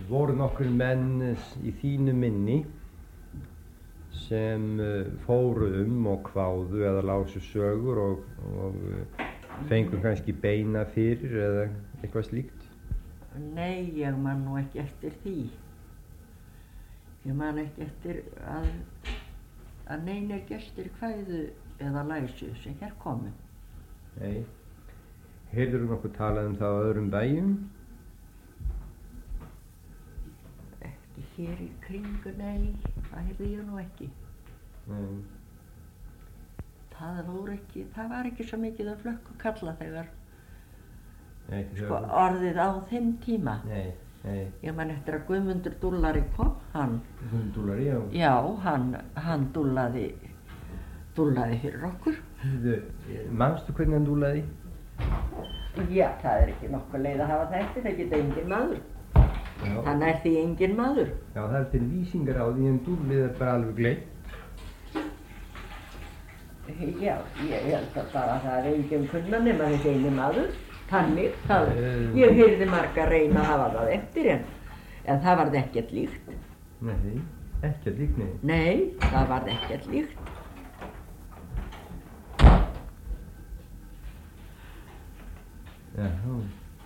voru nokkur menn í þínu minni sem fóru og kváðu eða lásu sögur og fengu kannski beina fyrir eða eitthvað slíkt? Nei, ég man nú ekki eftir því. Ég man ekki eftir að neinir gestir kvæðu eða læsu sem hér komu. Nei. Heyrðirðu nokkuð talað það á öðrum bæjum? Ekki hér í kringu, nei, það heyrði ég nú ekki. Nei. Það var ekki svo mikið að flökku kalla þegar Nei, orðið á þeim tíma. Nei. Ég man eftir að Guðmundur dúllari kom, Guðmundur dúllari, já. Já, hann dúllaði fyrir okkur. Manstu hvernig hann dúllaði? Já, það ekki nokkuð leið að hafa þetta, það geta engin maður. Já. Það nær því engin maður. Já, það til lýsingar á því en dúllið bara alveg gleymt. Já, ég held að bara það engin kunna nema þessi eini maður. Þannig, ég heyrði marga reyna að hafa það eftir en það varð ekkert líkt. Nei, ekkert líkt, nei. Nei, það varð ekkert líkt. Já.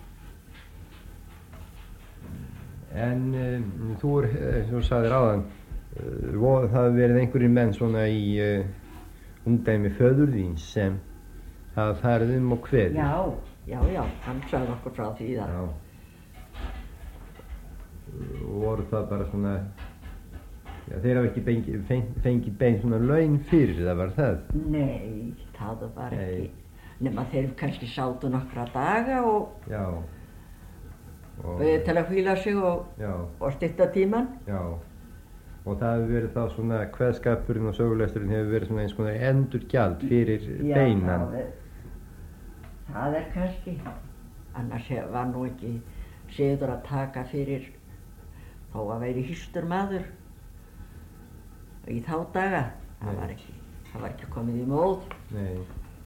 En þú þú sagðir áðan, það hafa verið einhverjir menn svona í ungdæmi föður þíns sem hafa farið og kveðið. Já, hann sagði okkur frá því það. Já. Voru það bara svona, já, þeir hafa ekki fengið bein svona laun fyrir það, var það? Nei, það var ekki. Nema þeir kannski sátu nokkra daga Já. Til að hvíla sig og stytta tímann. Já. Og það hefur verið þá svona, kveðskapurinn og sögulesturinn hefur verið svona eins konar endurgjald fyrir beinan. Já, það kannski. Annars var nú ekki siður að taka fyrir þó að væri hýstur maður í þá daga. Það var ekki komið í móð. Nei.